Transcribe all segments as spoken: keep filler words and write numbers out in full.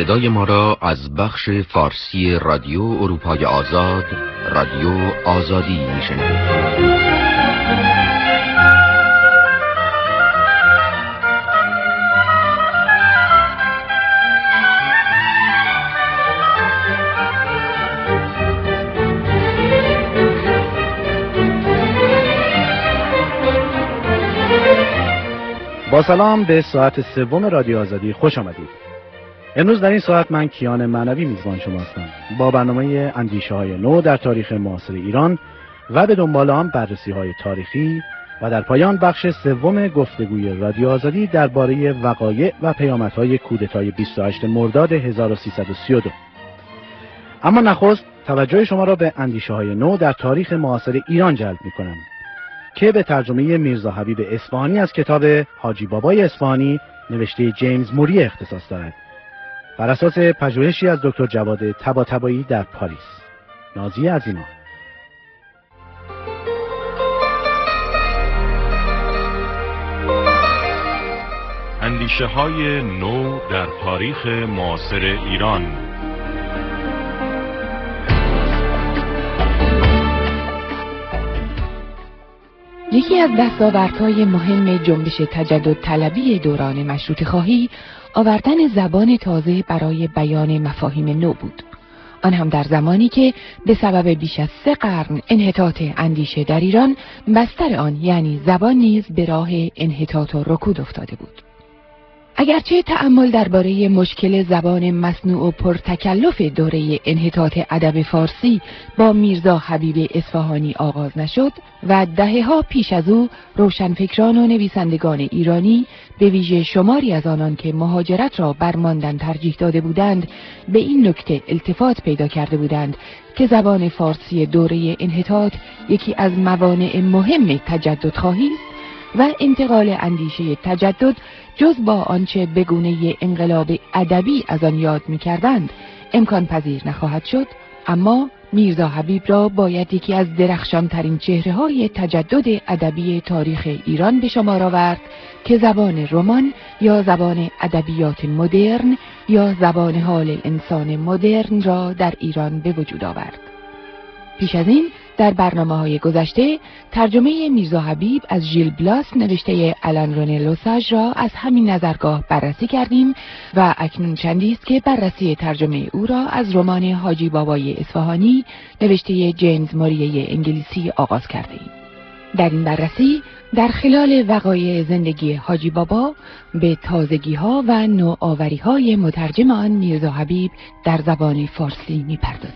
صدای ما را از بخش فارسی رادیو اروپای آزاد، رادیو آزادی میشنوید. با سلام به ساعت سوم رادیو آزادی خوش آمدید. امروز در این ساعت من کیان معنوی میزبان شما هستم با برنامه اندیشه های نو در تاریخ معاصر ایران و به دنبال آن بررسی های تاریخی و در پایان بخش سوم گفتگوی رادیو آزادی درباره وقایع و پیامدهای کودتای بیست و هشتم مرداد هزار و سیصد و سی و دو. اما نخست توجه شما را به اندیشه های نو در تاریخ معاصر ایران جلب می‌کنم که به ترجمه میرزا حبیب اصفهانی از کتاب حاجی بابای اصفهانی نوشته جیمز موری اختصاص دارد، بر اساس پژوهشی از دکتر جواد طباطبایی در پاریس. نازی عظیما. اندیشه های نو در تاریخ معاصر ایران. یکی از دستاوردهای مهم جنبش تجدد طلبی دوران مشروطه خواهی آوردن زبان تازه برای بیان مفاهیم نو بود. آن هم در زمانی که به سبب بیش از سه قرن انحطاط اندیشه در ایران، بستر آن یعنی زبان نیز به راه انحطاط و رکود افتاده بود. اگرچه تأمل درباره مشکل زبان مصنوع و پرتکلف دوره انحطاط ادب فارسی با میرزا حبیب اصفهانی آغاز نشد و دهه‌ها پیش از او روشنفکران و نویسندگان ایرانی، به ویژه شماری از آنان که مهاجرت را بر ماندن ترجیح داده بودند، به این نکته التفات پیدا کرده بودند که زبان فارسی دوره انحطاط یکی از موانع مهم تجدد خواهی است و انتقال اندیشه تجدد جز با آنچه به گونه انقلاب ادبی از آن یاد می‌کردند امکان پذیر نخواهد شد. اما میرزا حبیب را باید یکی از درخشان‌ترین چهره‌های تجدد ادبی تاریخ ایران به شمار آورد که زبان رمان یا زبان ادبیات مدرن یا زبان حال انسان مدرن را در ایران به وجود آورد. پیش از این در برنامه‌های گذشته ترجمه میرزا حبیب از ژیل بلاس نوشته آلن رنه لوساژ را از همین نظرگاه بررسی کردیم و اکنون چندی است که بررسی ترجمه او را از رمان حاجی بابای اصفهانی نوشته جیمز موری انگلیسی آغاز کردیم. در این بررسی در خلال وقایع زندگی حاجی بابا به تازگی‌ها و نوآوری‌های مترجم آن میرزا حبیب در زبان فارسی می‌پردازیم.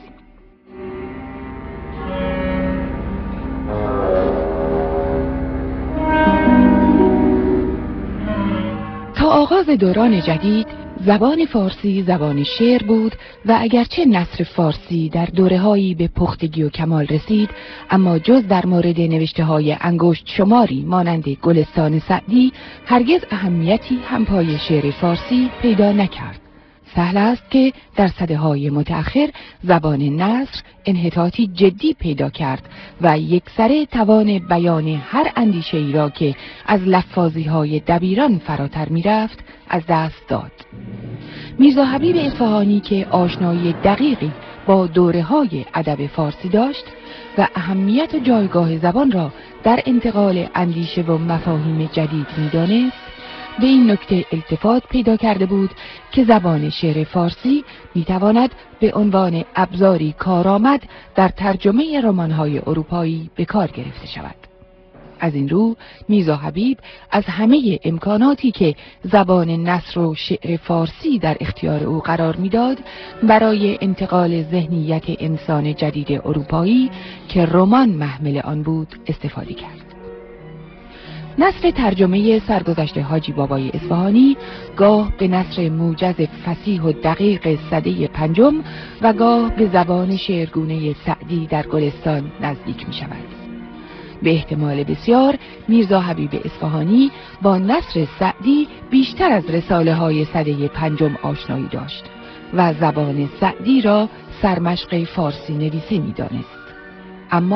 تا آغاز دوران جدید زبان فارسی زبان شعر بود و اگرچه نثر فارسی در دوره‌هایی به پختگی و کمال رسید، اما جز در مورد نوشته‌های انگشت شماری مانند گلستان سعدی هرگز اهمیتی همپای شعر فارسی پیدا نکرد. سهل است که در سده‌های متأخر زبان نثر انحطاطی جدی پیدا کرد و یکسره توان بیان هر اندیشه‌ای را که از لفاظی‌های دبیران فراتر می‌رفت از دست داد. میرزا حبیب اصفهانی که آشنایی دقیقی با دوره‌های ادب فارسی داشت و اهمیت و جایگاه زبان را در انتقال اندیشه و مفاهیم جدید می‌دانست، به این نکته التفات پیدا کرده بود که زبان شعر فارسی میتواند به عنوان ابزاری کارآمد در ترجمه رمان‌های اروپایی به کار گرفته شود. از این رو میرزا حبیب از همه امکاناتی که زبان نثر و شعر فارسی در اختیار او قرار میداد برای انتقال ذهنیت انسان جدید اروپایی که رمان محمل آن بود استفاده کرد. نثر ترجمه سرگذشت حاجی بابای اصفهانی گاه به نثر موجز فصیح و دقیق سده پنجم و گاه به زبان شعرگونه سعدی در گلستان نزدیک می شود. به احتمال بسیار میرزا حبیب اصفهانی با نثر سعدی بیشتر از رساله های سده پنجم آشنایی داشت و زبان سعدی را سرمشق فارسی نویسه می دانست. اما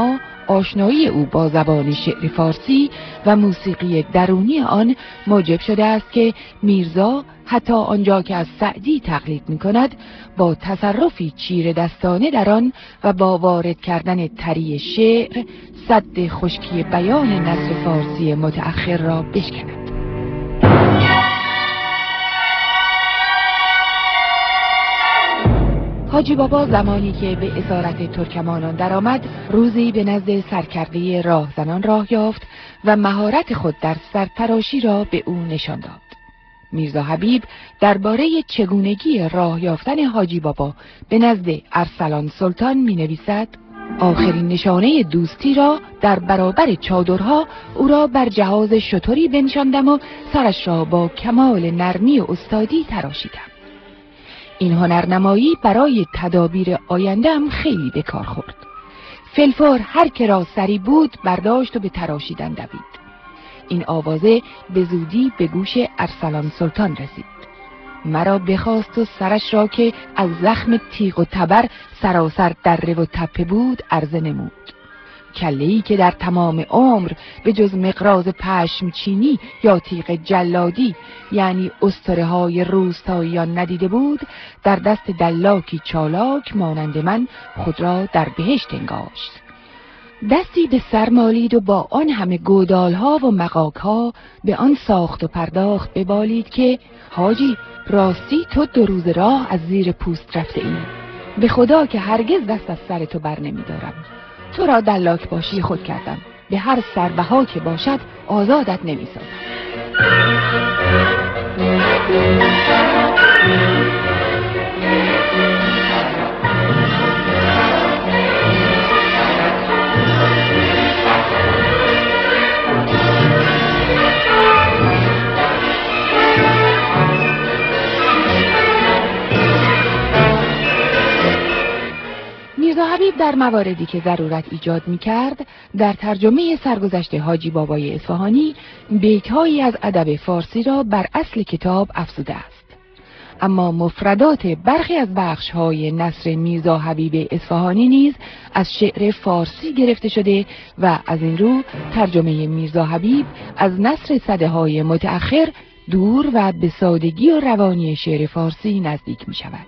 آشنایی او با زبان شعر فارسی و موسیقی درونی آن موجب شده است که میرزا حتی آنجا که از سعدی تقلید می کند با تصرفی چیر دستانه در آن و با وارد کردن طری شعر سد خشکی بیان نثر فارسی متأخر را بشکند. حاجی بابا زمانی که به اسارت ترکمانان درآمد، روزی به نزد سرکرده راهزنان راه یافت و مهارت خود در سرتراشی را به او نشان داد. میرزا حبیب درباره چگونگی راه یافتن حاجی بابا به نزد ارسلان سلطان می نویسد: آخرین نشانه دوستی را در برابر چادرها او را بر جهاز شتری بنشاندم و سرش را با کمال نرمی و استادی تراشیدم. این هنرنمایی برای تدابیر آینده‌ام خیلی به کار خورد. فلفور هر که را سری بود برداشت و به تراشیدن دوید. این آوازه به زودی به گوش ارسلان سلطان رسید. مرا بخواست و سرش را که از زخم تیغ و تبر سراسر دره و تپه بود عرضه نمود. کله‌ای که در تمام عمر به جز مقراض پشم چینی یا تیغ جلادی یعنی اسطوره های روستاییان ندیده بود، در دست دلاکی چالاک مانند من خود را در بهشت انگاشت. دستی به سر مالید و با آن همه گودال ها و مغاک ها به آن ساخت و پرداخت ببالید که حاجی راستی تو دو روز راه از زیر پوست رفته ای. به خدا که هرگز دست از سر تو بر نمی دارم. تو را دلاک باشی خود کردم، به هر سربها که باشد آزادت نمی سازم. میرزا حبیب در مواردی که ضرورت ایجاد می کرد در ترجمه سرگذشت حاجی بابای اصفهانی بیت‌هایی از ادب فارسی را بر اصل کتاب افزوده است. اما مفردات برخی از بخش‌های نثر میرزا حبیب اصفهانی نیز از شعر فارسی گرفته شده و از این رو ترجمه میرزا حبیب از نثر سده‌های متأخر دور و به سادگی و روانی شعر فارسی نزدیک می شود.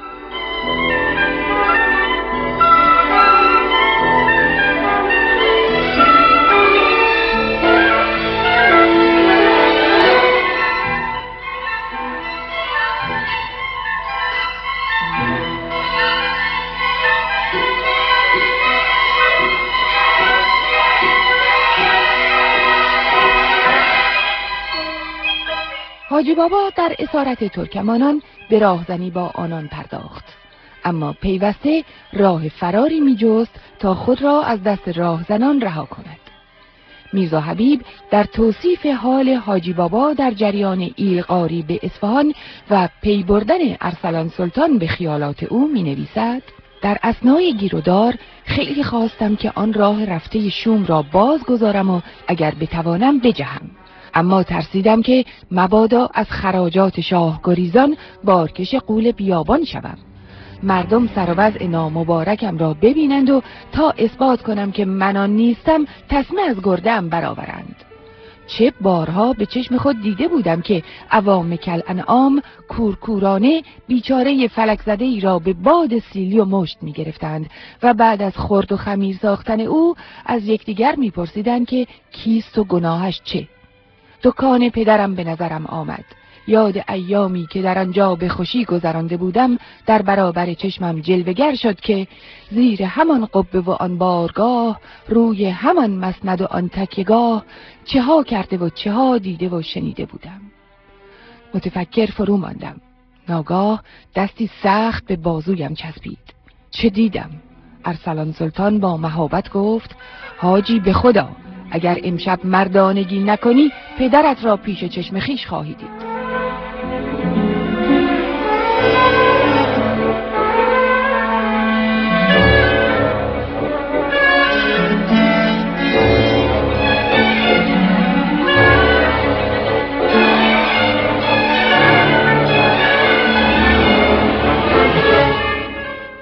حاجی بابا در اسارت ترکمانان به راهزنی با آنان پرداخت، اما پیوسته راه فراری می جست تا خود را از دست راهزنان رها کند. میرزا حبیب در توصیف حال حاجی بابا در جریان ایلغاری به اصفهان و پی بردن ارسلان سلطان به خیالات او می نویسد: در اثنای گیرودار خیلی خواستم که آن راه رفته شوم را باز گذارم و اگر بتوانم بجهم، اما ترسیدم که مبادا از خراجات شاه گریزان بارکش غول بیابان شوم. مردم سر و وضع نامبارکم را ببینند و تا اثبات کنم که من آن نیستم تسمه از گرده‌ام برآورند. چه بارها به چشم خود دیده بودم که عوام کل انعام کورکورانه بیچاره فلک زده ای را به باد سیلی و مشت می گرفتند و بعد از خرد و خمیر ساختن او از یکدیگر می پرسیدند که کیست و گناهش چه. دکان پدرم به نظرم آمد. یاد ایامی که در آنجا به خوشی گذرانده بودم در برابر چشمم جلوه‌گر شد که زیر همان قبه و آن بارگاه، روی همان مسند و آن تکیه‌گاه، چه ها کرده و چه ها دیده و شنیده بودم. متفکر فرو ماندم. ناگاه دستی سخت به بازویم چسبید. چه دیدم؟ ارسلان سلطان با مهابت گفت: حاجی به خدا اگر امشب مردانگی نکنی پدرت را پیش چشم خیش خواهی دید.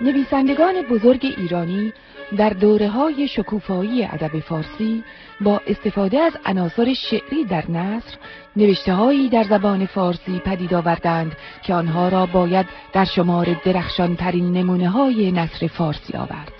نویسندگان بزرگ ایرانی در دوره‌های شکوفایی ادب فارسی با استفاده از عناصر شعری در نثر نوشته‌هایی در زبان فارسی پدید آوردند که آنها را باید در شمار درخشان‌ترین نمونه‌های نثر فارسی آورد.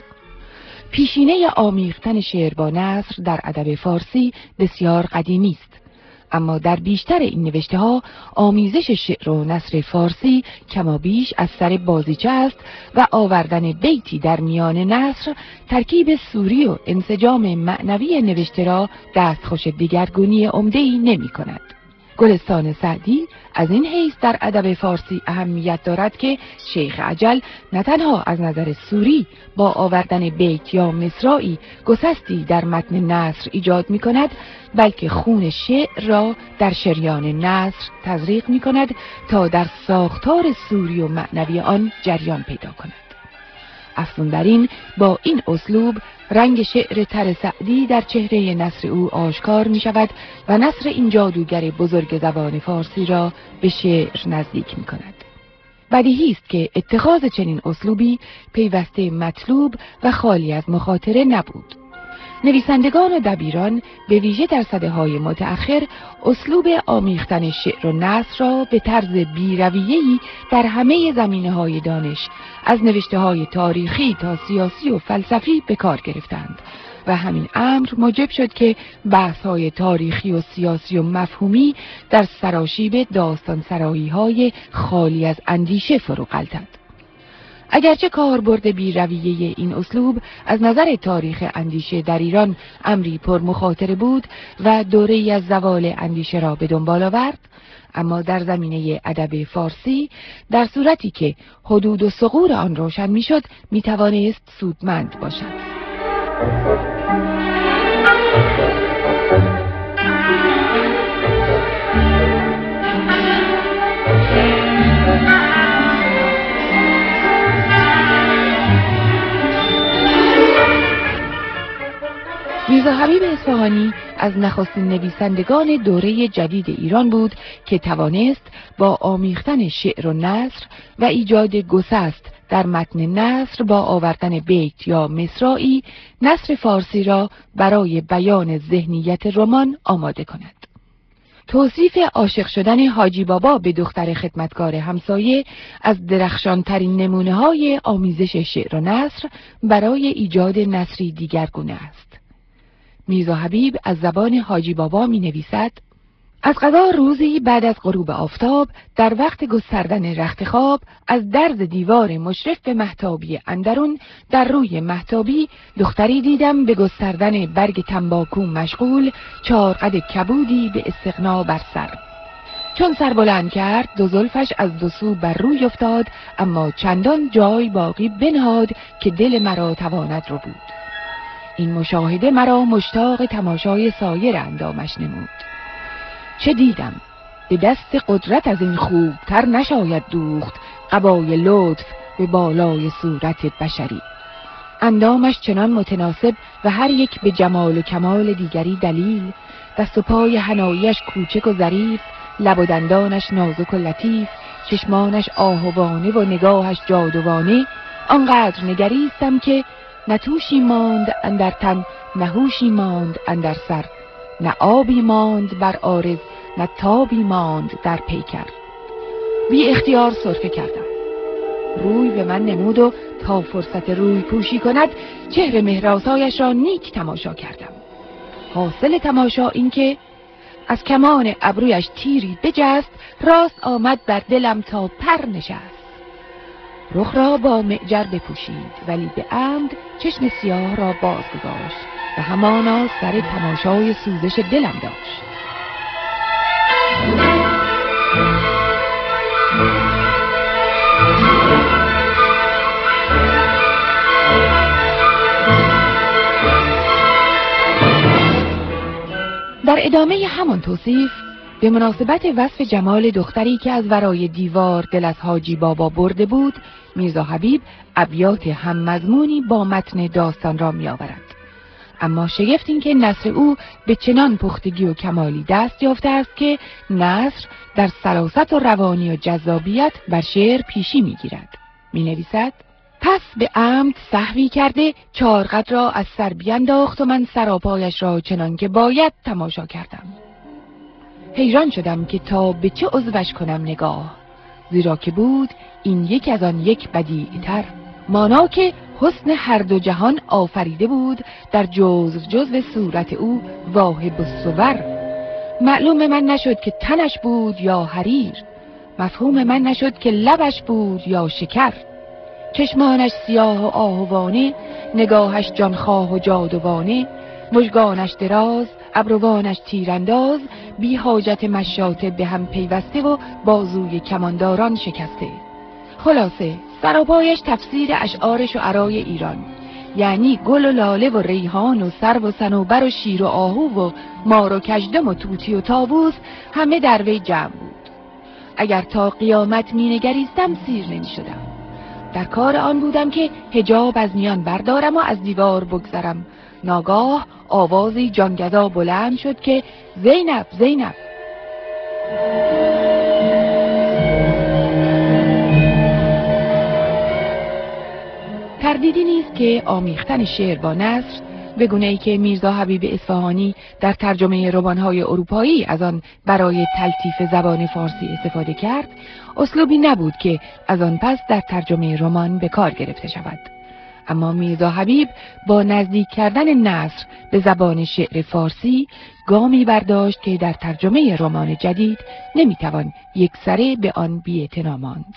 پیشینه آمیختن شعر با نثر در ادب فارسی بسیار قدیمی است، اما در بیشتر این نوشته ها آمیزش شعر و نثر فارسی کمابیش از سر بازیچه است و آوردن بیتی در میان نثر ترکیب سوری و انسجام معنوی نوشته را دستخوش دیگرگونی عمده‌ای نمی کند. گلستان سعدی از این حیث در ادب فارسی اهمیت دارد که شیخ عجل نه تنها از نظر سوری با آوردن بیت یا مصرعی گسستی در متن نثر ایجاد می کند، بلکه خون شعر را در شریان نثر تزریق می کند تا در ساختار سوری و معنوی آن جریان پیدا کند. افزون بر این، با این اسلوب رنگ شعر تر سعدی در چهره نثر او آشکار می شود و نثر این جادوگر بزرگ زبان فارسی را به شعر نزدیک می کند. بدیهی است که اتخاذ چنین اسلوبی پیوسته مطلوب و خالی از مخاطره نبود. نویسندگان و دبیران به ویژه در سده‌های متأخر اسلوب آمیختن شعر و نثر را به طرز بی‌رویه‌ای در همه زمینه‌های دانش از نوشته‌های تاریخی تا سیاسی و فلسفی به کار گرفتند و همین امر موجب شد که بحث‌های تاریخی و سیاسی و مفهومی در سراشیب داستان سرایی‌های خالی از اندیشه فرو غلتد. اگرچه کاربرد بی‌رویه این اسلوب از نظر تاریخ اندیشه در ایران امری پر مخاطره بود و دوره‌ای از زوال اندیشه را به دنبال آورد، اما در زمینه ادب فارسی در صورتی که حدود و ثغور آن روشن می‌شد می‌توانست سودمند باشد. میرزا حبیب اصفهانی از نخستین نویسندگان دوره جدید ایران بود که توانست با آمیختن شعر و نثر و ایجاد گسست در متن نثر با آوردن بیت یا مصرعی نثر فارسی را برای بیان ذهنیت رمان آماده کند. توصیف عاشق شدن حاجی بابا به دختر خدمتکار همسایه از درخشانترین نمونه‌های آمیزش شعر و نثر برای ایجاد نثری دیگرگونه است. میرزا حبیب از زبان حاجی بابا می نویسد: از قضا روزی بعد از غروب آفتاب در وقت گستردن رخت خواب از درز دیوار مشرف به مهتابی اندرون در روی مهتابی دختری دیدم به گستردن برگ تنباکو مشغول، چار قد کبودی به استغنا بر سر. چون سر بلند کرد دو زلفش از دو سو بر روی افتاد، اما چندان جای باقی بنهاد که دل مرا تواند رو بود. این مشاهده مرا مشتاق تماشای سایر اندامش نمود. چه دیدم؟ به دست قدرت از این خوب تر نشاید دوخت قبای لطف به بالای صورت بشری. اندامش چنان متناسب و هر یک به جمال و کمال دیگری دلیل، دست و پای حناییش کوچک و ظریف، لب و دندانش نازک و لطیف، چشمانش آهوانه و نگاهش جادوانه. آنقدر نگریستم که نه توشی ماند اندر تن، نه هوشی ماند اندر سر، نه آبی ماند بر عارض، نه تابی ماند در پیکر. بی اختیار سرفه کردم. روی به من نمود و تا فرصت روی پوشی کند چهره مهراسایش را نیک تماشا کردم. حاصل تماشا این که از کمان ابرویش تیری بجست، راست آمد بر دلم تا پر نشست. رخ را با معجر بپوشید ولی به عمد چشم سیاه را باز گذاشت و همانا سر تماشای سوزش دلم داشت. در ادامه همان توصیف به مناسبت وصف جمال دختری که از ورای دیوار دل از حاجی بابا برده بود، میرزا حبیب ابیات هم مضمونی با متن داستان را می آورد. اما شگفت این که نثر او به چنان پختگی و کمالی دست یافته است که نثر در سراست و روانی و جذابیت بر شعر پیشی می گیرد. می نویسد: پس به عمد سهوی کرده چارقد را از سر بینداخت و من سراپایش را چنان که باید تماشا کردم. حیران شدم که تا به چه عضوش کنم نگاه، زیرا که بود این یک از آن یک بدیع‌تر، مانا که حسن هر دو جهان آفریده بود در جزو جزو صورت او واهب الصور. معلوم من نشد که تنش بود یا حریر، مفهوم من نشد که لبش بود یا شکر. چشمانش سیاه و آهوانه، نگاهش جانخواه و جادوانه، مژگانش دراز، ابروانش تیرانداز، بی حاجت مشاطه به هم پیوسته و بازوی کمانداران شکسته. خلاصه سراپایش تفسیر اشعار شعرای ایران، یعنی گل و لاله و ریحان و سرو و صنوبر و شیر و آهو و مار و کژدم و طوطی و طاووس همه در وی جمع بود. اگر تا قیامت می نگریستم سیر نمی شدم. در کار آن بودم که حجاب از میان بردارم و از دیوار بگذرم. ناگاه آوازی جانگزا بلند شد که زینب زینب. تردیدی نیست که آمیختن شعر با نثر به گونه‌ای که میرزا حبیب اصفهانی در ترجمه رمان‌های اروپایی از آن برای تلطیف زبان فارسی استفاده کرد، اسلوبی نبود که از آن پس در ترجمه رمان به کار گرفته شود. اما میرزا حبیب با نزدیک کردن نثر به زبان شعر فارسی گامی برداشت که در ترجمه رمان جدید نمیتوان یکسره به آن بی‌اعتنا ماند.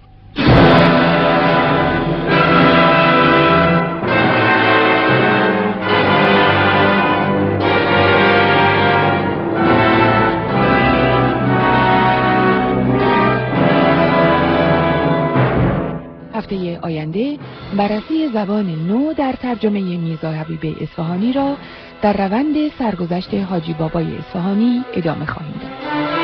هفته آینده بررسی زبان نو در ترجمه میرزا حبیب اصفهانی را در روند سرگذشت حاجی بابای اصفهانی ادامه خواهیم داد.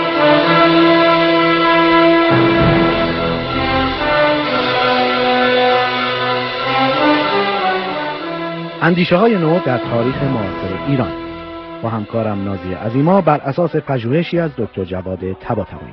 اندیشه های نو در تاریخ معاصر ایران با همکارم نازی عظیما بر اساس پژوهشی از دکتر جواد طباطبایی.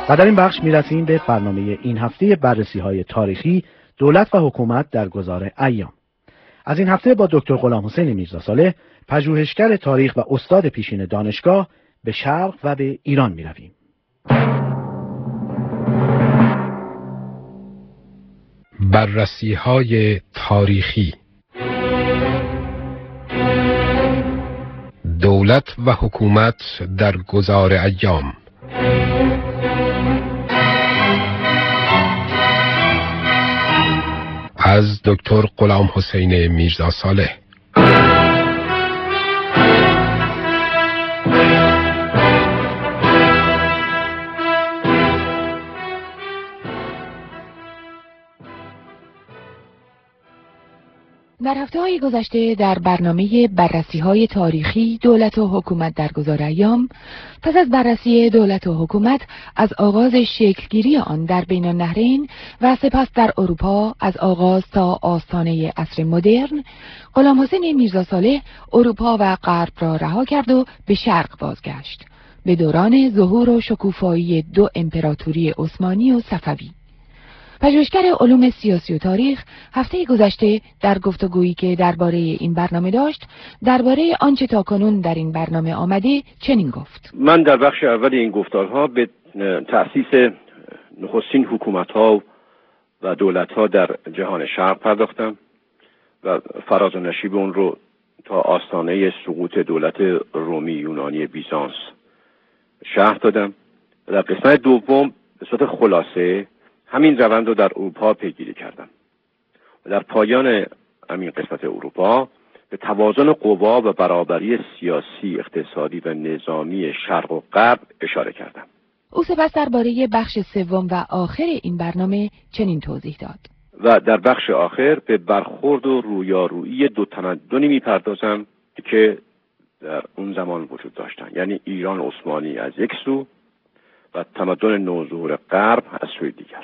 و در این بخش میرسیم به برنامه این هفته بررسی‌های تاریخی دولت و حکومت در گذار ایام. از این هفته با دکتر غلامحسین میرزاصالح، پژوهشگر تاریخ و استاد پیشین دانشگاه، به شرق و به ایران میرویم. بررسی‌های تاریخی دولت و حکومت در گذار ایام. از دکتر غلامحسین میرزاصالح. در هفته‌های گذشته در برنامه بررسی‌های تاریخی دولت و حکومت در گذار ایام، پس از بررسی دولت و حکومت از آغاز شکلگیری آن در بین النهرین و سپس در اروپا از آغاز تا آستانه عصر مدرن، غلامحسین میرزاصالح اروپا و غرب را رها کرد و به شرق بازگشت، به دوران ظهور و شکوفایی دو امپراتوری عثمانی و صفوی. پژوهشگر علوم سیاسی و تاریخ هفته گذشته در گفتگویی که درباره این برنامه داشت، درباره آنچه تاکنون در این برنامه آمده چنین گفت: من در بخش اول این گفتارها به تأسیس نخستین حکومت‌ها و دولت‌ها در جهان شرق پرداختم و فراز و نشیب اون رو تا آستانه سقوط دولت رومی یونانی بیزانس شرح دادم. و در قسمت دوم به صورت خلاصه همین روند رو در اروپا پیگیری کردم و در پایان همین قسمت اروپا به توازن قوا و برابری سیاسی، اقتصادی و نظامی شرق و غرب اشاره کردم. او سپس درباره بخش سوم و آخر این برنامه چنین توضیح داد: و در بخش آخر به برخورد و رویارویی دو تمدنی میپردازم که در اون زمان وجود داشتن، یعنی ایران عثمانی از یک سو و تمدن نوظهور غرب از سوی دیگر،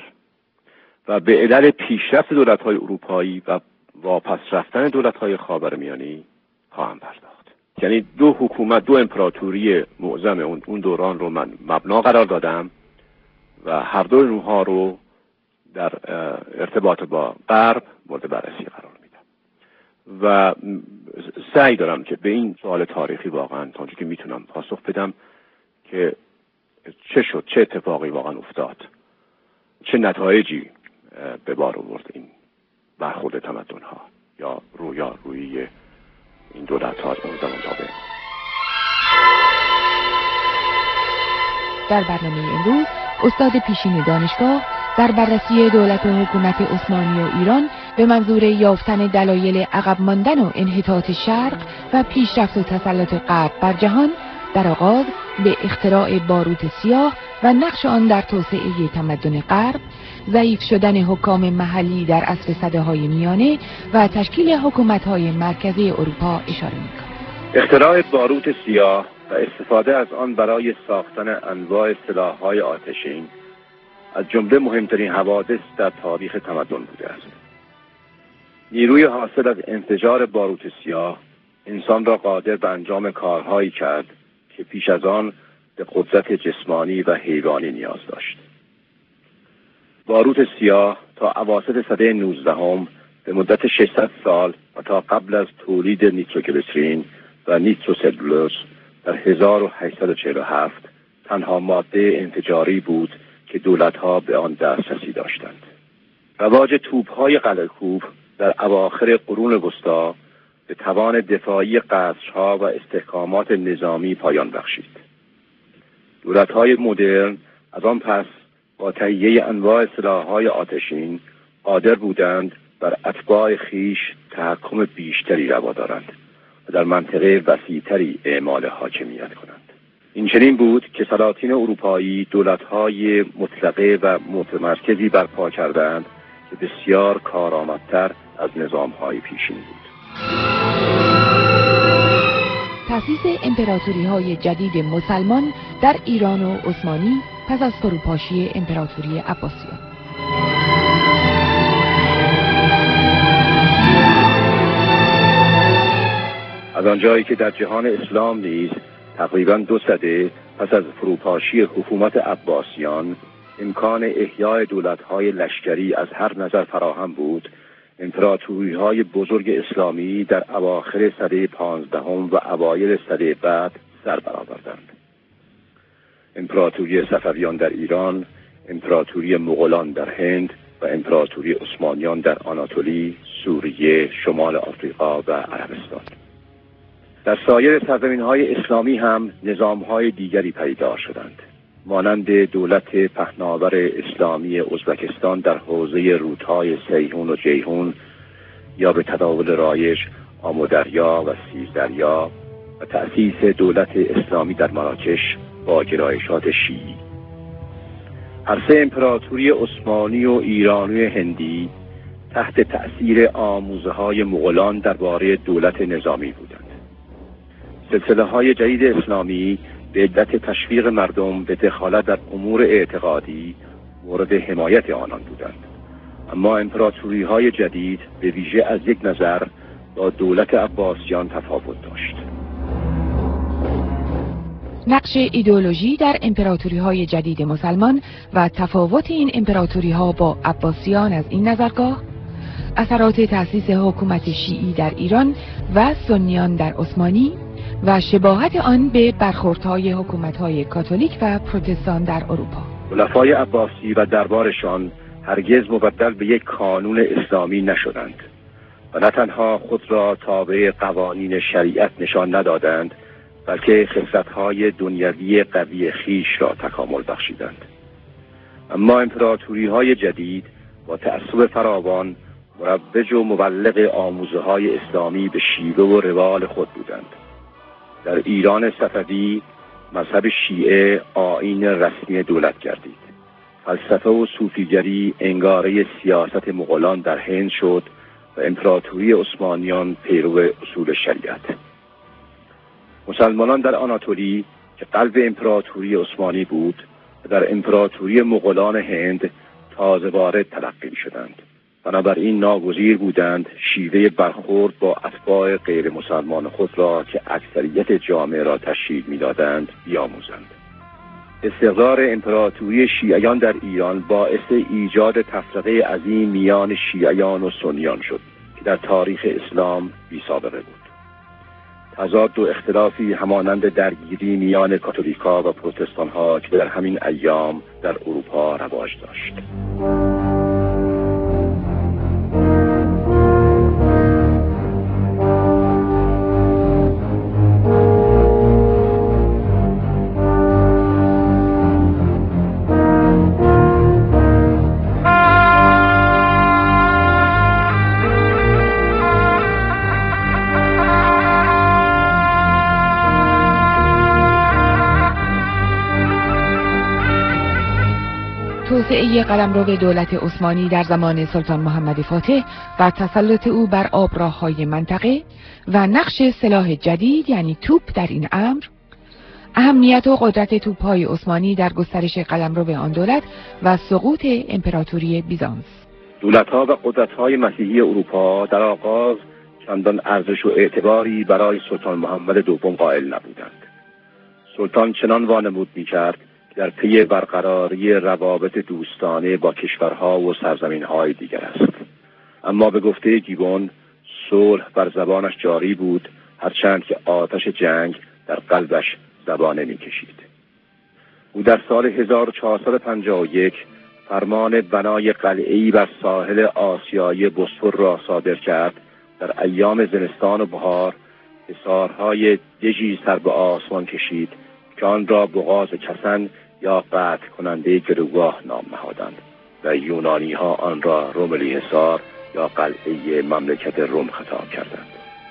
و به علل پیشرفت دولت‌های اروپایی و واپس رفتن دولت‌های خاورمیانه خواهم پرداخت. یعنی دو حکومت، دو امپراتوری معظم اون اون دوران رو من مبنا قرار دادم و هر دو اونها رو در ارتباط با غرب مورد بررسی قرار میدم و سعی دارم که به این سوال تاریخی واقعا تا اونجایی که میتونم پاسخ بدم که چه شد، چه اتفاقی واقعا افتاد، چه نتایجی به بار آورد این برخورد تمدن‌ها یا رویارویی این دولت‌ها از اون زمان تا به در برنامه امروز استاد پیشین دانشگاه در بررسی دولت و حکومت عثمانی و ایران به منظور یافتن دلایل عقب ماندن و انحطاط شرق و پیشرفت و تسلط غرب بر جهان، در آغاز به اختراع باروت سیاه و نقش آن در توسعه تمدن غرب، ضعیف شدن حکام محلی در عصر سده‌های میانه و تشکیل حکومت‌های مرکزی اروپا اشاره می‌کند. اختراع باروت سیاه و استفاده از آن برای ساختن انواع سلاح‌های آتشین از جمله مهمترین حوادث در تاریخ تمدن بوده است. نیروی حاصل از انفجار باروت سیاه انسان را قادر به انجام کارهایی کرد که پیش از آن به قدرت جسمانی و حیوانی نیاز داشت. باروت سیاه تا اواسط سده نوزدهم به مدت ششصد سال و تا قبل از تولید نیتروگلیسرین و نیتروسلولوز در هزار و هشتصد و چهل و هفت تنها ماده انفجاری بود که دولت‌ها به آن دسترسی داشتند. رواج توپ‌های قلعه‌کوب در اواخر قرون وسطی به توان دفاعی قصرها و استحکامات نظامی پایان بخشید. دولت‌های مدرن از آن پس با تهیه انواع سلاح‌های آتشین قادر بودند بر اتباع خیش تحکم بیشتری روا دارند و در منطقه وسیع‌تری اعمال حاکمیت کنند. این چنین بود که سلاطین اروپایی دولت‌های مطلقه و متمرکزی برپا کردند که بسیار کارآمدتر از نظام‌های پیشین بود. تأسیس امپراتوری‌های جدید مسلمان در ایران و عثمانی پس از فروپاشی امپراتوری عباسیان. از آنجایی که در جهان اسلام نیز تقریباً دو سده پس از فروپاشی حکومت عباسیان امکان احیای دولت‌های لشکری از هر نظر فراهم بود، امپراتوری‌های بزرگ اسلامی در اواخر سده پانزدهم و اوایل سده بعد سر برآوردند. امپراتوری صفویان در ایران، امپراتوری مغولان در هند و امپراتوری عثمانیان در آناتولی، سوریه، شمال آفریقا و عربستان. در سایر سرزمین‌های اسلامی هم نظام‌های دیگری پدیدار شدند، مانند دولت پهناور اسلامی ازبکستان در حوزه رودهای سیهون و جیهون، یا به تداول رایج آمودریا و سیزدریا، و تأسیس دولت اسلامی در مراکش با گرایشات شیعی. هر سه امپراتوری عثمانی و ایرانی و هندی تحت تأثیر آموزه‌های مغولان درباره دولت نظامی بودند. سلسله‌های جدید اسلامی به علت تشویق مردم به دخالت در امور اعتقادی مورد حمایت آنان بودند، اما امپراتوری‌های جدید به ویژه از یک نظر با دولت عباسیان تفاوت داشت. نقش ایدئولوژی در امپراتوری‌های جدید مسلمان و تفاوت این امپراتوری‌ها با عباسیان از این نظرگاه، اثرات تأسیس حکومت شیعی در ایران و سنیان در عثمانی و شباهت آن به برخوردهای حکومت‌های کاتولیک و پروتستان در اروپا. خلفای عباسی و دربارشان هرگز مبدل به یک کانون اسلامی نشدند و نه تنها خود را تابع قوانین شریعت نشان ندادند، بلکه خصلت‌های دنیوی قوی خیش را تکامل بخشیدند. اما امپراتوری‌های جدید با تعصب فراوان مروج و مبلغ آموزه‌های اسلامی به شیوه و روال خود بودند. در ایران صفوی مذهب شیعه آیین رسمی دولت گردید. فلسفه و صوفیگری انگاره سیاست مغولان در هند شد و امپراتوری عثمانیان پیرو اصول شریعت. مسلمانان در آناتولی که قلب امپراتوری عثمانی بود و در امپراتوری مغولان هند تازه وارد تلقی شدند. بنابراین ناگزیر بودند شیوه برخورد با اتباع غیر مسلمان خود را که اکثریت جامعه را تشکیل می‌دادند بیاموزند. استقرار امپراتوری شیعیان در ایران باعث ایجاد تفرقه عظیم میان شیعیان و سنیان شد که در تاریخ اسلام بی سابقه بود. تضاد و اختلافی همانند درگیری میان کاتولیکا و پروتستان‌ها که در همین ایام در اروپا رواج داشت. توسعه قلمرو دولت عثمانی در زمان سلطان محمد فاتح و تسلط او بر آبراه‌های منطقه و نقش سلاح جدید یعنی توپ در این امر، اهمیت و قدرت توپ‌های عثمانی در گسترش قلمرو آن دولت و سقوط امپراتوری بیزانس. دولت‌ها و قدرت‌های مسیحی اروپا در آغاز چندان ارزش و اعتباری برای سلطان محمد دوم قائل نبودند. سلطان چنان وانمود می‌کرد در پی برقراری روابط دوستانه با کشورها و سرزمین‌های دیگر است. اما به گفته گیبون صلح بر زبانش جاری بود، هرچند که آتش جنگ در قلبش زبانه می‌کشید. او در سال هزار و چهارصد و پنجاه و یک فرمان بنای قلعه‌ای بر ساحل آسیایی بوسفور را صادر کرد. در ایام زمستان و بهار حصارهای دژی سر به آسمان کشید که آن را بغاز کسن یا قطع کننده گروگاه نام نهادند و یونانی ها آن را روملی حصار یا قلعه مملکت روم خطاب کردند.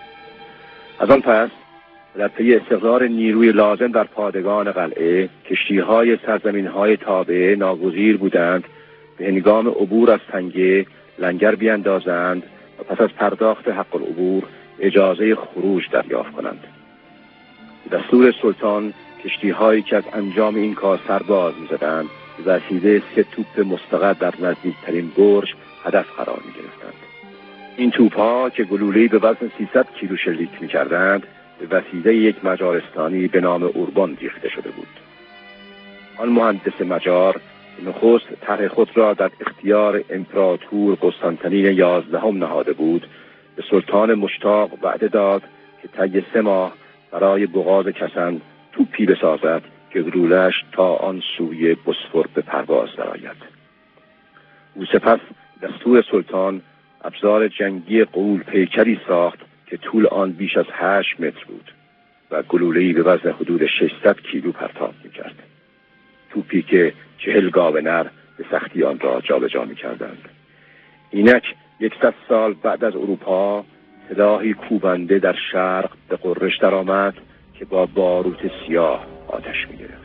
از آن پس در پی استقرار نیروی لازم در پادگان قلعه، کشتی‌های سرزمین‌های تابعه ناگزیر بودند به هنگام عبور از تنگه لنگر بیاندازند و پس از پرداخت حق العبور اجازه خروج دریافت کنند. دستور سلطان کشتی‌هایی که از انجام این کار سر باز می‌زدند به وسیله سه توپ مستقر در نزدیکترین برج هدف قرار می‌گرفتند. این توپ‌ها که گلوله‌ای به وزن سیصد کیلو شلیک می‌کردند به وسیله یک مجارستانی به نام اوربان ریخته شده بود. آن مهندس مجار نخست طرح خود را در اختیار امپراتور قسطنطنین یازدهم نهاده بود، به سلطان مشتاق وعده داد که طی سه ماه برای بغاز کسند توپی بسازد که گلوله‌اش تا آن سوی بوسفور به پرواز درآید. او سپس دستور سلطان ابزار جنگی غول پیکری ساخت که طول آن بیش از هشت متر بود و گلوله‌ای به وزن حدود ششصد کیلو پرتاب می‌کرد. توپی که چهل گاو نر به سختی آن را جابجا می‌کردند. اینک یکصد سال بعد از اروپا سلاحی کوبنده در شرق به غرش درآمد که با باروت سیاه آتش می‌گرفت.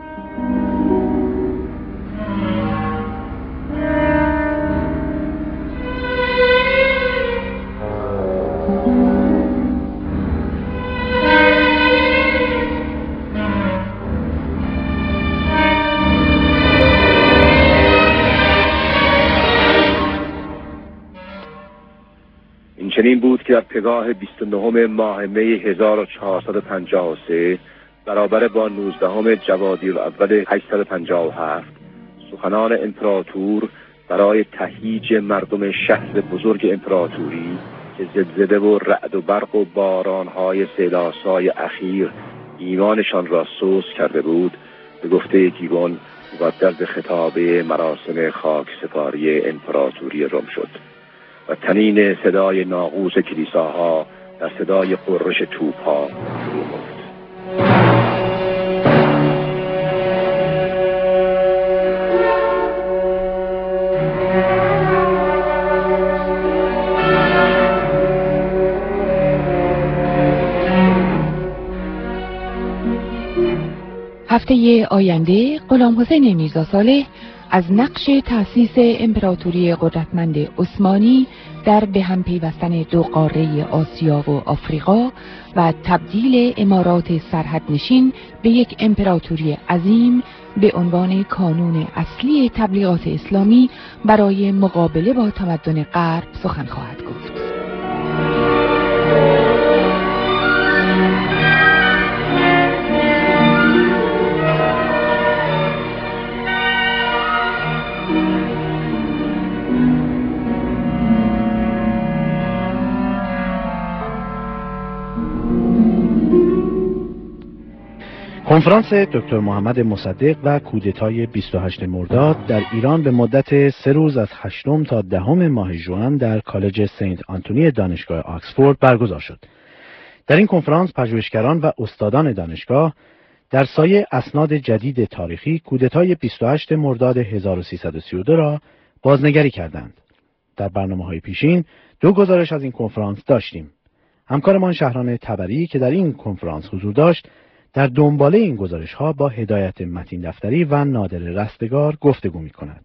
چنین بود که در پگاه بیست و نهم ماه می هزار و چهارصد و پنجاه و سه برابر با نوزدهم جوادی الاول هشتصد و پنجاه و هفت سخنان امپراتور برای تهییج مردم شهر بزرگ امپراتوری که زلزله و رعد و برق و بارانهای سیلاسای اخیر ایمانشان را سوس کرده بود، به گفته گیبون مبدل به خطابه مراسم خاک سپاری امپراتوری روم شد و تنین صدای ناقوس کلیساها در صدای قررش توپ‌ها فرو گفت. هفته آینده غلام حسین میرزا صالح از نقش تأسیس امپراتوری قدرتمند عثمانی در به هم پیوستن دو قاره آسیا و آفریقا و تبدیل امارات سرحدنشین به یک امپراتوری عظیم به عنوان کانون اصلی تبلیغات اسلامی برای مقابله با تمدن غرب سخن خواهد گفت. کنفرانس دکتر محمد مصدق و کودتای بیست و هشتم مرداد در ایران به مدت سه روز از هشتم تا دهم ماه ژوئن در کالج سنت آنتونی دانشگاه آکسفورد برگزار شد. در این کنفرانس پژوهشگران و استادان دانشگاه در سایه اسناد جدید تاریخی کودتای بیست و هشتم مرداد هزار و سیصد و سی و دو را بازنگری کردند. در برنامه‌های پیشین دو گزارش از این کنفرانس داشتیم. همکارمان شهران تبری که در این کنفرانس حضور داشت در دنباله این گزارش ها با هدایت متین دفتری و نادر رستگار گفتگو می کند.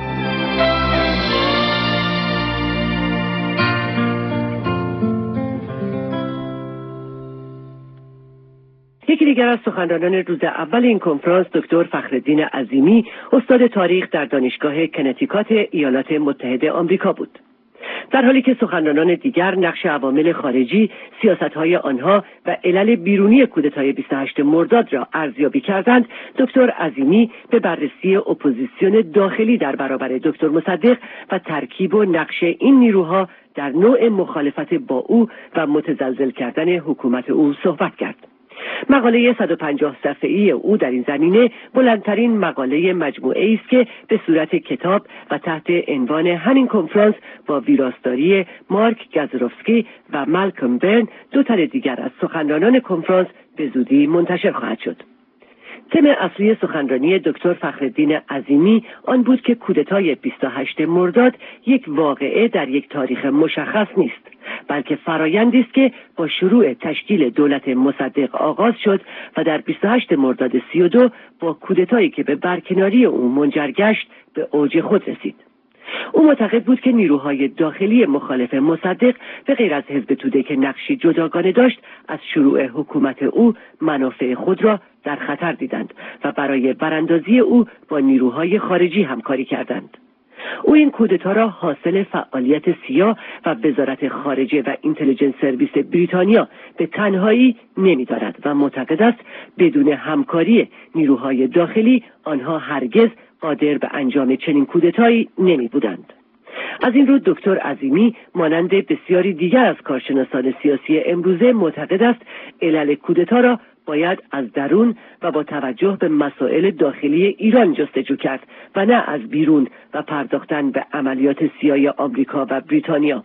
یکی دیگر از سخنرانان روز اول این کنفرانس دکتر فخرالدین عظیمی استاد تاریخ در دانشگاه کنتیکات ایالات متحده آمریکا بود. در حالی که سخنرانان دیگر نقش عوامل خارجی، سیاست‌های آنها و علل بیرونی کودتای بیست و هشتم مرداد را ارزیابی کردند، دکتر عظیمی به بررسی اپوزیسیون داخلی در برابر دکتر مصدق و ترکیب و نقش این نیروها در نوع مخالفت با او و متزلزل کردن حکومت او صحبت کرد. مقاله صد و پنجاه صفحه‌ای او در این زمینه بلندترین مقاله مجموعه است که به صورت کتاب و تحت عنوان همین کنفرانس با ویراستاری مارک گازروفسکی و مالکوم برن، دو تن دیگر از سخنرانان کنفرانس، به زودی منتشر خواهد شد. تم اصلی سخنرانی دکتر فخرالدین عظیمی آن بود که کودتای بیست و هشتم مرداد یک واقعه در یک تاریخ مشخص نیست، بلکه فرایندی است که با شروع تشکیل دولت مصدق آغاز شد و در بیست و هشتم مرداد سی و دو با کودتایی که به برکناری او منجر گشت به اوج خود رسید. او معتقد بود که نیروهای داخلی مخالف مصدق به غیر از حزب توده که نقشی جداگانه داشت، از شروع حکومت او منافع خود را در خطر دیدند و برای براندازی او با نیروهای خارجی همکاری کردند. او این کودتا را حاصل فعالیت سیا و وزارت خارجه و اینتلیجنس سرویس بریتانیا به تنهایی نمی‌دارد و معتقد است بدون همکاری نیروهای داخلی آنها هرگز قادر به انجام چنین کودتایی نمی بودند. از این رو دکتر عظیمی مانند بسیاری دیگر از کارشناسان سیاسی امروزه معتقد است علل کودتا را باید از درون و با توجه به مسائل داخلی ایران جستجو کرد و نه از بیرون و پرداختن به عملیات سیاسی آمریکا و بریتانیا.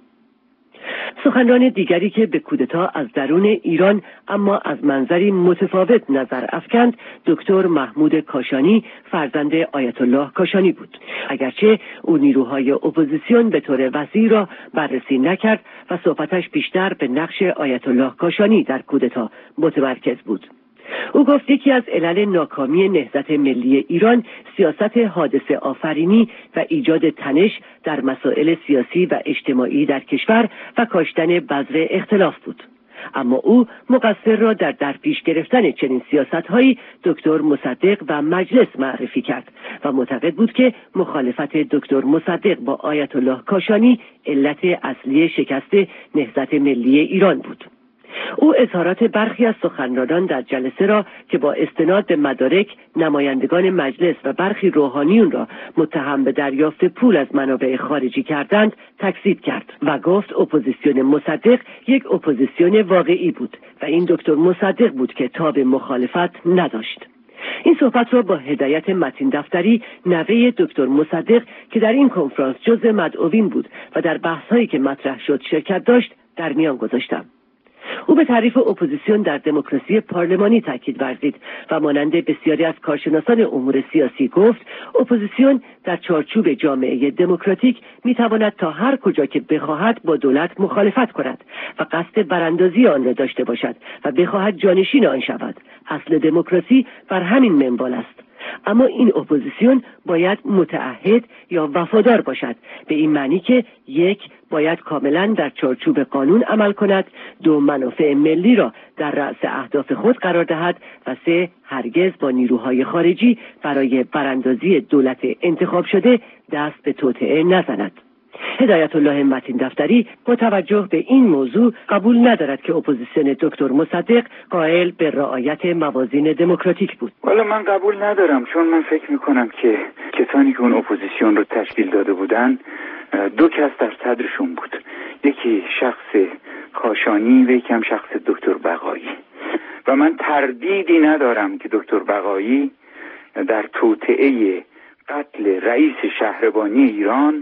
سخنران دیگری که به کودتا از درون ایران اما از منظری متفاوت نظر افکند دکتر محمود کاشانی فرزند آیت الله کاشانی بود، اگرچه او نیروهای اپوزیسیون به طور وسیع را بررسی نکرد و صحبتش بیشتر به نقش آیت الله کاشانی در کودتا متمرکز بود. او گفت یکی از علل ناکامی نهضت ملی ایران سیاست حادثه آفرینی و ایجاد تنش در مسائل سیاسی و اجتماعی در کشور و کاشتن بذر اختلاف بود. اما او مقصر را در درپیش گرفتن چنین سیاست‌هایی دکتر مصدق و مجلس معرفی کرد و معتقد بود که مخالفت دکتر مصدق با آیت الله کاشانی علت اصلی شکست نهضت ملی ایران بود. او اظهارات برخی از سخنرانان در جلسه را که با استناد به مدارک نمایندگان مجلس و برخی روحانیون را متهم به دریافت پول از منابع خارجی کردند تکذیب کرد و گفت اپوزیسیون مصدق یک اپوزیسیون واقعی بود و این دکتر مصدق بود که تاب مخالفت نداشت. این صحبت را با هدایت متین دفتری نوه دکتر مصدق که در این کنفرانس جزو مدعوین بود و در بحث‌هایی که مطرح شد شرکت داشت در میان گذاشتم. او به تعریف اپوزیسیون در دموکراسی پارلمانی تاکید ورزید و مانند بسیاری از کارشناسان امور سیاسی گفت اپوزیسیون در چارچوب جامعه دموکراتیک میتواند تا هر کجا که بخواهد با دولت مخالفت کند و قصد براندازی آن را داشته باشد و بخواهد جانشین آن شود. اصل دموکراسی بر همین منوال است. اما این اپوزیسیون باید متعهد یا وفادار باشد، به این معنی که یک باید کاملا در چارچوب قانون عمل کند، دو منافع ملی را در رأس اهداف خود قرار دهد و سه هرگز با نیروهای خارجی برای براندازی دولت انتخاب شده دست به توطئه نزند. هدایت الله متین دفتری با توجه به این موضوع قبول ندارد که اپوزیسیون دکتر مصدق قائل به رعایت موازین دموکراتیک بود. والا من قبول ندارم، چون من فکر میکنم که کسانی که اون اپوزیسیون رو تشکیل داده بودن دو کس در صدرشون بود، یکی شخص کاشانی و یکی هم شخص دکتر بقایی، و من تردیدی ندارم که دکتر بقایی در توطئه قتل رئیس شهربانی ایران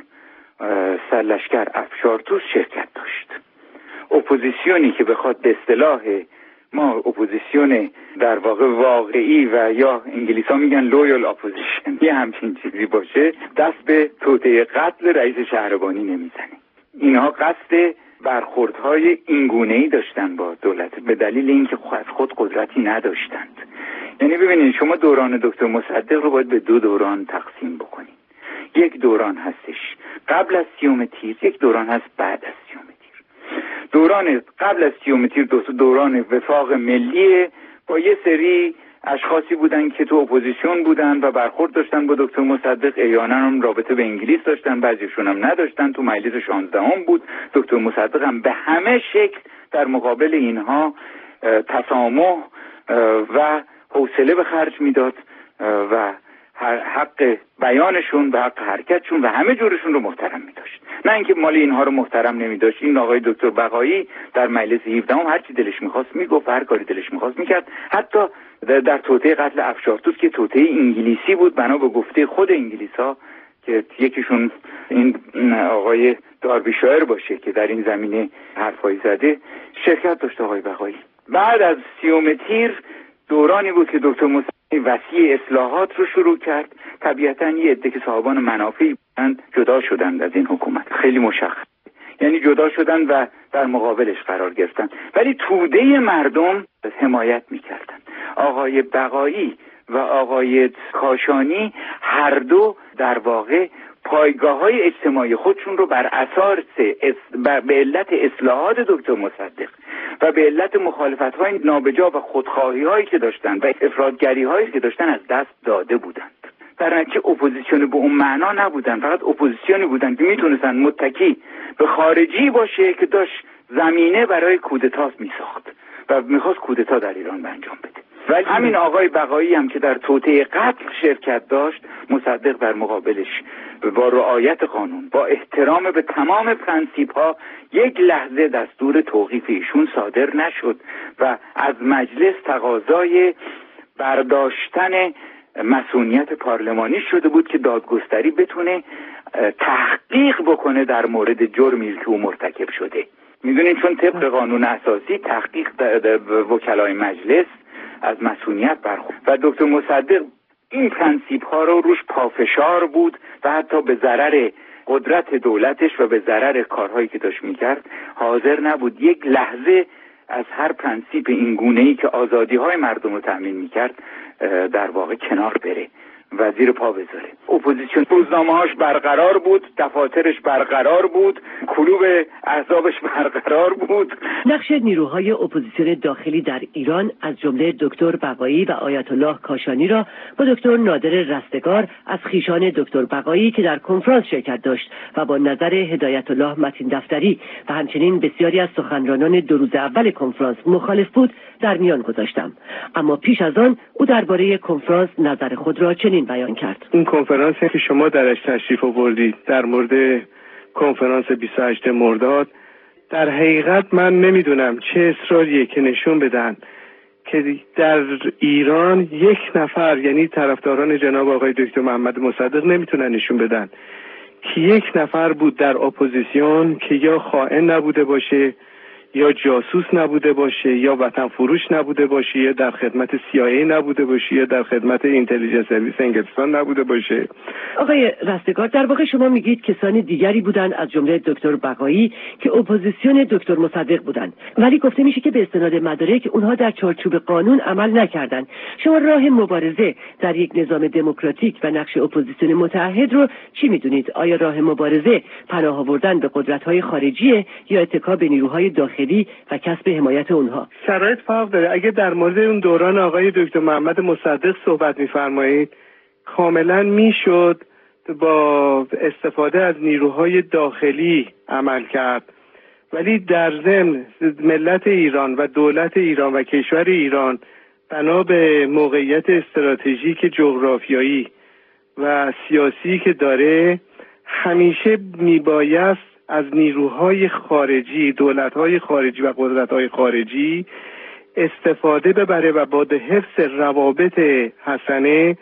سرلشکر افشارتوس شرکت داشت. اپوزیسیونی که بخواد به اصطلاح ما اپوزیسیون در واقع واقعی و یا انگلیس ها میگن لویال اپوزیشن یه همچین چیزی باشه دست به توطئه قتل رئیس شهربانی نمیزنه. اینها قصد برخوردهای اینگونه‌ای داشتن با دولت به دلیل اینکه از خود قدرتی نداشتند. یعنی ببینید شما دوران دکتر مصدق رو باید به دو دوران تقسیم بکنید. یک دوران هستش قبل از سیوم تیر، یک دوران هست بعد از سیوم تیر. دوران قبل از سیوم تیر دوران وفاق ملی با یه سری اشخاصی بودن که تو اپوزیسیون بودن و برخورد داشتن با دکتر مصدق، احیانا هم رابطه به انگلیس داشتن، بعضیشون هم نداشتن، تو مجلس شانزدهم بود. دکتر مصدق هم به همه شکل در مقابل اینها تسامح و حوصله به خرج میداد و حق بیانشون و حق حرکتشون و همه جورشون رو محترم می‌داشت. نه اینکه مال اینها رو محترم نمی‌داشت. این آقای دکتر بقایی در مجلس هفدهم هر چی دلش می‌خواست میگفت، هر کاری دلش می‌خواست می‌کرد، حتی در, در توطئه قتل افشارتوس که توطئه انگلیسی بود بنا به گفته خود انگلیس‌ها که یکیشون این آقای داربیشایر باشه که در این زمینه حرفایی زده، شرکت داشت آقای بقایی. بعد از سیوم تیر دورانی بود که دکتر مصدق وسیع اصلاحات رو شروع کرد. طبیعتاً یه عده که صاحبان منافعی بودند جدا شدند از این حکومت، خیلی مشخص، یعنی جدا شدند و در مقابلش قرار گرفتند، ولی توده مردم حمایت می‌کردند. آقای بقایی و آقای کاشانی هر دو در واقع پایگاه‌های اجتماعی خودشون رو بر اساس به علت اصلاحات دکتر مصدق و به علت مخالفت‌های نابجا و خودخواهی‌هایی که داشتن و افراطگری‌هایی که داشتن از دست داده بودند. در نتیجه اپوزیسیون به اون معنا نبودن، فقط اپوزیسیونی بودن که میتونستن متکی به خارجی باشه که داشت زمینه برای کودتا میساخت و میخواست کودتا در ایران انجام بده. ولی همین آقای بقایی هم که در توطئه قتل شرکت داشت، مصدق در مقابلش با رعایت قانون، با احترام به تمام پرنسیپ‌ها، یک لحظه دستور توقیف ایشون صادر نشد و از مجلس تقاضای برداشتن مسئولیت پارلمانی شده بود که دادگستری بتونه تحقیق بکنه در مورد جرمی که او مرتکب شده. میدونین چون طبق قانون اساسی تحقیق وکلای مجلس از مسئولیت برخورد و دکتر مصدق این پرنسیپ ها رو روش پافشار بود و حتی به ضرر قدرت دولتش و به ضرر کارهایی که داشت میکرد حاضر نبود یک لحظه از هر پرنسیپ این گونه‌ای که آزادی‌های مردم رو تأمین میکرد در واقع کنار بره و زیر پا بذاره. اپوزیسیون روزنامه‌هاش برقرار بود، دفاترش برقرار بود، کلوب احزابش برقرار بود. نقش نیروهای اپوزیسیون داخلی در ایران از جمله دکتر بقایی و آیت الله کاشانی را با دکتر نادر رستگار از خویشان دکتر بقایی که در کنفرانس شرکت داشت و با نظر هدایت الله متین دفتری و همچنین بسیاری از سخنرانان دو روز اول کنفرانس مخالف بود در میان گذاشتم. اما پیش از آن او درباره کنفرانس نظر خود را چنین بیان کرد. این کنفرانسی که شما درش تشریف آوردید در مورد کنفرانس بیست و هشتم مرداد، در حقیقت من نمیدونم چه اصراریه که نشون بدن که در ایران یک نفر، یعنی طرفداران جناب آقای دکتر محمد مصدق نمیتونن نشون بدن که یک نفر بود در اپوزیسیون که یا خائن نبوده باشه، یا جاسوس نبوده باشه، یا وطن فروش نبوده باشه، یا در خدمت سی آی ای نبوده باشه، یا در خدمت اینتلیجنس سرویس انگلستان نبوده باشه. آقای رستگار، در واقع شما میگید کسانی دیگری بودند از جمله دکتر بقایی که اپوزیسیون دکتر مصدق بودند، ولی گفته میشه که به استناد مدارک اونها در چارچوب قانون عمل نکردند. شما راه مبارزه در یک نظام دموکراتیک و نقش اپوزیسیون متحد رو چی میدونید؟ آیا راه مبارزه پناه آوردن به قدرت‌های خارجی یا اتکا به نیروهای داخلی و کسب حمایت اونها؟ شرایط فرق داره. اگه در مورد اون دوران آقای دکتر محمد مصدق صحبت می‌فرمایید، کاملا میشد با استفاده از نیروهای داخلی عمل کرد، ولی در ضمن ملت ایران و دولت ایران و کشور ایران بنا به موقعیت استراتژیک جغرافیایی و سیاسی که داره همیشه میبایست از نیروهای خارجی، دولت‌های خارجی و قدرت‌های خارجی استفاده ببره و با حفظ روابط حسنه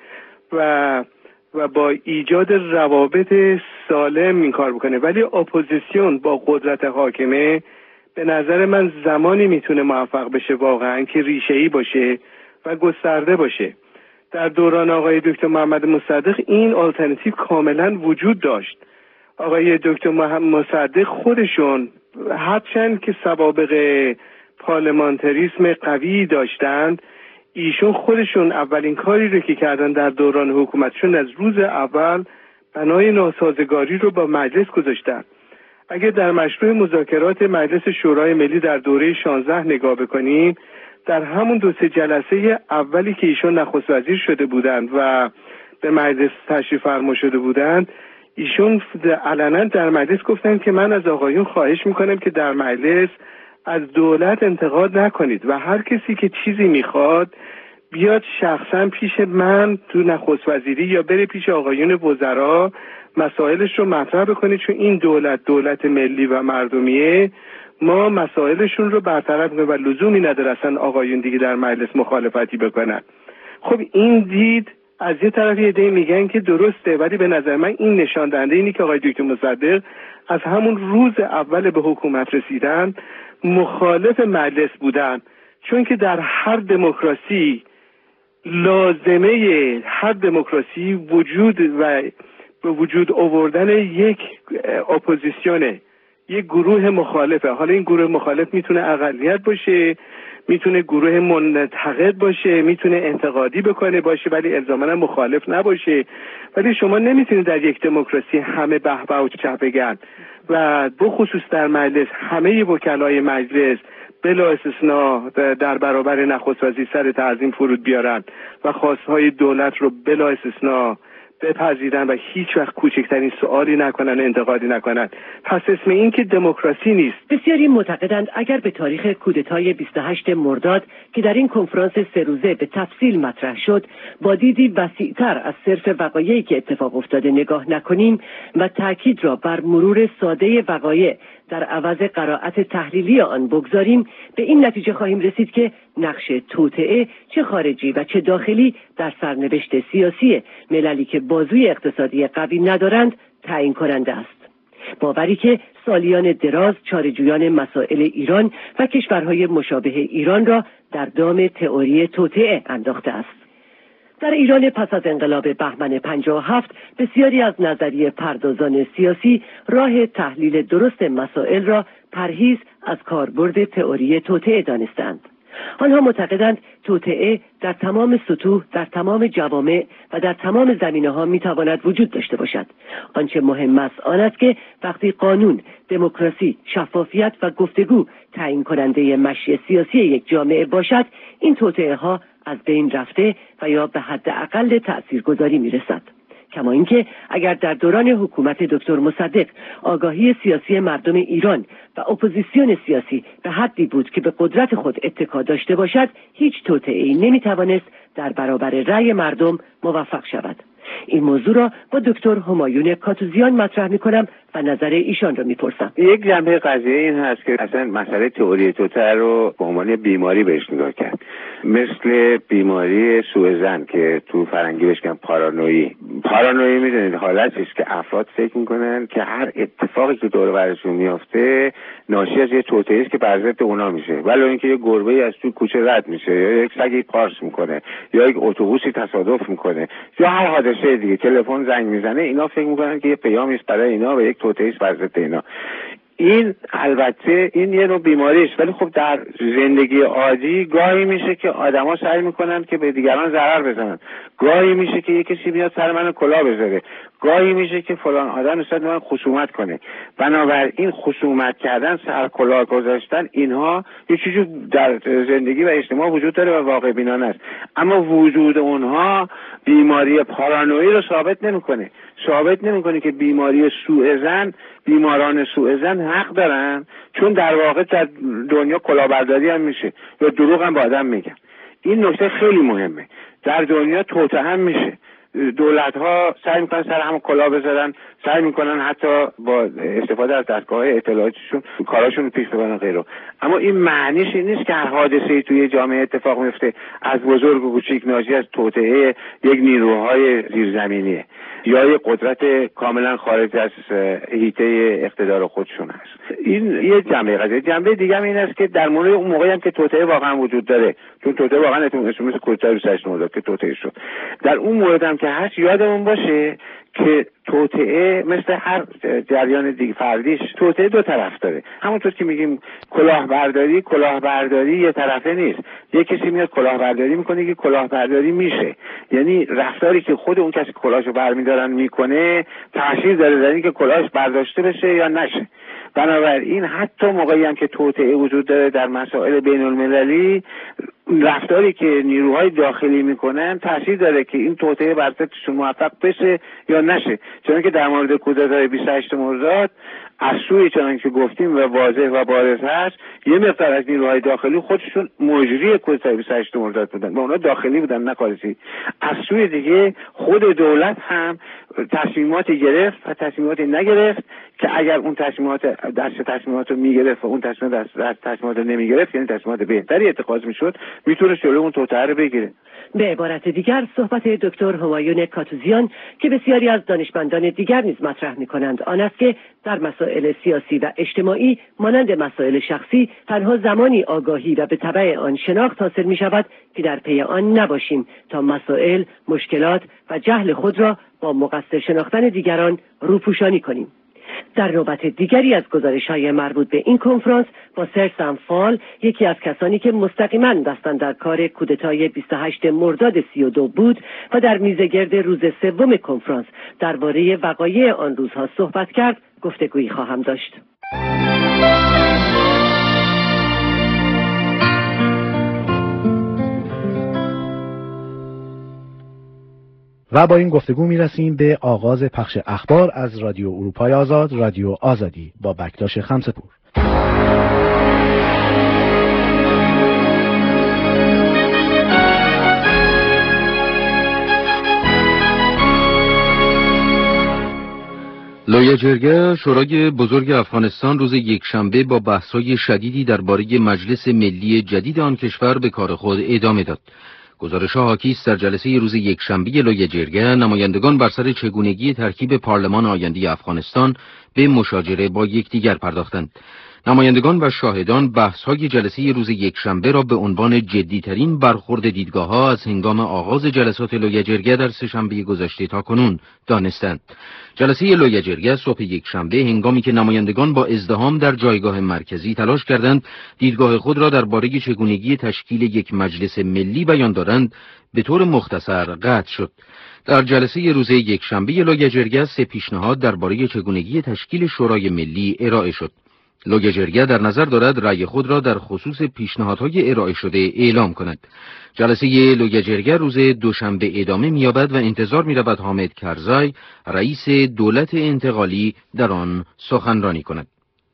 و و با ایجاد روابط سالم این کار بکنه. ولی اپوزیسیون با قدرت حاکمه به نظر من زمانی میتونه موفق بشه واقعا که ریشه‌ای باشه و گسترده باشه. در دوران آقای دکتر محمد مصدق این آلترناتیو کاملا وجود داشت. آقای دکتر محمد مصدق خودشون هرچند که سوابق پارلمانتریسم قوی داشتند، ایشون خودشون اولین کاری رو که کردن در دوران حکومتشون از روز اول بنای ناسازگاری رو با مجلس گذاشتن. اگه در مشروع مذاکرات مجلس شورای ملی در دوره شانزده نگاه بکنیم، در همون دو سه جلسه اولی که ایشون نخست وزیر شده بودند و به مجلس تشریف فرما شده بودند، ایشون علنا در مجلس گفتن که من از آقایون خواهش میکنم که در مجلس از دولت انتقاد نکنید و هر کسی که چیزی میخواد بیاد شخصا پیش من تو نخست وزیری یا بره پیش آقایون وزرا مسائلش رو مطرح بکنید، چون این دولت دولت ملی و مردمیه، ما مسائلشون رو برطرف کنیم و لزومی نداره اصلا آقایون دیگه در مجلس مخالفتی بکنن. خب این دید از یه طرف یه عده میگن که درسته، ولی به نظر من این نشان دهنده اینی که آقای دکتر مصدق از همون روز اول به حکومت رسیدن مخالف مجلس بودن، چون که در هر دموکراسی لازمه هر دموکراسی وجود و به وجود آوردن یک اپوزیسیونه، یک گروه مخالفه. حالا این گروه مخالف میتونه اقلیت باشه، میتونه گروه منتقد باشه، میتونه انتقادی بکنه باشه، ولی الزاماً مخالف نباشه. ولی شما نمیتونید در یک دموکراسی همه به به و چه بگن و بخصوص در مجلس همه وکلای مجلس بلا استثناء در برابر نخست وزیر سر تعظیم فرود بیارن و خواستهای دولت رو بلا استثناء بپذیرن و هیچ وقت کوچکترین سوالی نکنن، انتقادی نکنن. پس اسم این که دموکراسی نیست. بسیاری معتقدند اگر به تاریخ کودتای بیست و هشتم مرداد که در این کنفرانس سه روزه به تفصیل مطرح شد با دیدی وسیع‌تر از صرف وقایعی که اتفاق افتاده نگاه نکنیم و تاکید را بر مرور ساده وقایع در عوض قرائت تحلیلی آن بگذاریم، به این نتیجه خواهیم رسید که نقش توطئه چه خارجی و چه داخلی در سرنوشت سیاسی مللی که بازوی اقتصادی قوی ندارند تعیین کننده است. باوری که سالیان دراز چاره‌جویان مسائل ایران و کشورهای مشابه ایران را در دام تئوری توطئه انداخته است. در ایران پس از انقلاب بهمن پنجاه و هفت بسیاری از نظریه پردازان سیاسی راه تحلیل درست مسائل را پرهیز از کاربرد تئوری توطئه دانستند. آنها معتقدند توطئه در تمام سطوح، در تمام جوامع و در تمام زمینه‌ها میتواند وجود داشته باشد. آنچه مهم است آن است که وقتی قانون، دموکراسی، شفافیت و گفتگو تعیین کننده مشی سیاسی یک جامعه باشد، این توطئه ها از بین رفته و یا به حداقل تأثیرگذاری میرسد. کما اینکه اگر در دوران حکومت دکتر مصدق آگاهی سیاسی مردم ایران و اپوزیسیون سیاسی به حدی بود که به قدرت خود اتکا داشته باشد، هیچ توطئه‌ای نمیتوانست در برابر رأی مردم موفق شود. این موضوع را با دکتر همایون کاتوزیان مطرح می‌کنم و نظر ایشان را می‌پرسم. یک جنبه قضیه این هست که اصلا مسئله تئوری توطئه رو به عنوان بیماری بهش نگاه کرد، مثل بیماری سوء ظن که تو فرنگی بهش میگن پارانویی. پارانویی میدونید حالتی است که افراد فکر میکنن که هر اتفاقی که دور و برشون میفته ناشی از یه توطئه است که بر ضد اونا میشه، ولی اینکه یه گربه‌ای از تو کوچه رد میشه یا یک سگی پارس میکنه یا یک اتوبوسی تصادف میکنه یا هر حادثه دیگه، تلفن زنگ میزنه، اینا فکر میکنن که یه پیامی است برای اینا و یک توطئه است بر ضد اینا. این البته این یه نوع بیماری است، ولی خب در زندگی عادی گاهی میشه که آدما سعی میکنن که به دیگران ضرر بزنن، گاهی میشه که یه کسی بیاد سر من کلاه بذاره، گاهی میشه که فلان آدم نسبت به من خصومت کنه. بنابراین خصومت کردن، سر کلاه گذاشتن، اینها یه چیزی در زندگی و اجتماع وجود داره و واقع بینانه است، اما وجود اونها بیماری پارانویی رو ثابت نمیکنه. ثابت نمیکنه که بیماری سوء ظن، بیماران سوء ظن حق دارن، چون در واقع در دنیا کلاهبرداری هم میشه یا دروغ هم با آدم میگن. این نکته خیلی مهمه. در دنیا توطئه هم میشه، دولت ها سعی میکنن سر هم کلاه بذارن، سعی میکنن حتی با استفاده از دستگاه اطلاعاتشون کاراشون رو پیش ببرن غیره. اما این معنیش این نیست که هر حادثه‌ای توی جامعه اتفاق میفته از بزرگ و کوچیک ناشی از توطئه یک نیروهای زیرزمینیه یا یک قدرت کاملا خارج از حیطه اقتدار خودشون هست. این یه جنبه قضیه. جنبه دیگه هم این است که در مورد اون موقعی هم که توطئه واقعا وجود داره، چون توطئه واقعا اسم مثل کودتای بیست و هشت مرداد که توطئه شد، در اون مورد هم که هست یادمون باشه که توطئه مثل هر جریان دیگه فردیش توطئه دو طرف داره. همونطور که میگیم کلاهبرداری، کلاهبرداری یه طرفه نیست. یه کسی میاد کلاهبرداری میکنه که کلاهبرداری میشه، یعنی رفتاری که خود اون کسی کلاهشو برمیدارن میکنه تأثیر داره در اینکه کلاهش برداشته بشه یا نشه. بنابراین حتی موقعی هم که توطئه وجود داره در مسائل بین المللی، رفتاری که نیروهای داخلی میکنن تأثیر داره که این توطئه بر ضدشون موفق بشه یا نشه. چون که در مورد کودتای بیست و هشت مرداد از سوی چنان که گفتیم و واضح و بارز هست، یه مقدار از نیروهای داخلی خودشون مجری کودتای بیست و هشت مرداد بودن و اونا داخلی بودن نه خارجی. از سوی دیگه خود دولت هم تصمیماتی گرفت و تصمیماتی نگرفت که اگر اون تصمیمات دست تصمیمات رو میگرفت و اون تصمیمات دست تصمیمات رو نمیگرفت، یعنی تصمیمات بهتری اتخاذ میشد، میتونه جلوی اون توطئه رو بگیره. به عبارت دیگر صحبت دکتر همایون کاتوزیان که بسیاری از دانشمندان دیگر نیز مطرح می‌کنند آن است که در مسائل سیاسی و اجتماعی مانند مسائل شخصی تنها زمانی آگاهی و به تبع آن شناخت حاصل می‌شود که در پی آن نباشیم تا مسائل، مشکلات و جهل خود را با مقصر شناختن دیگران روپوشانی کنیم. در نوبت دیگری از گزارش‌های مربوط به این کنفرانس با سر سمفال، یکی از کسانی که مستقیما دستن در کار کودتای بیست و هشت مرداد سی و دو بود و در میزگرد روز سوم کنفرانس درباره وقایع آن روزها صحبت کرد، گفتگویی خواهم داشت. و با این گفتگو میرسیم به آغاز پخش اخبار از رادیو اروپای آزاد، رادیو آزادی با بکتاش خمسه‌پور. لایحه جرگه شورای بزرگ افغانستان روز یکشنبه با بحث‌های شدیدی درباره مجلس ملی جدید آن کشور به کار خود ادامه داد. گزارش‌ها حاکی است در جلسه روز یکشنبه لایحه جرگه نمایندگان بر سر چگونگی ترکیب پارلمان آینده افغانستان به مشاجره با یکدیگر پرداختند. نمایندگان و شاهدان بحث‌های جلسه روز یکشنبه را به عنوان جدی‌ترین برخورد دیدگاه‌ها از هنگام آغاز جلسات لایحه جرگه در سه‌شنبه گذشته تا کنون دانستند. جلسه لایحه جرگه صبح یکشنبه هنگامی که نمایندگان با ازدحام در جایگاه مرکزی تلاش کردند دیدگاه خود را درباره چگونگی تشکیل یک مجلس ملی بیان دارند، به طور مختصر قطع شد. در جلسه روز یکشنبه لایحه جرگه سه پیشنهاد درباره چگونگی تشکیل شورای ملی ارائه شد. لایحه جرگه در نظر دارد رأی خود را در خصوص پیشنهادهای ارائه شده اعلام کند. جلسه لایحه جرگه روز دوشنبه ادامه می‌یابد و انتظار می‌رود حامد کرزای رئیس دولت انتقالی در آن سخنرانی کند.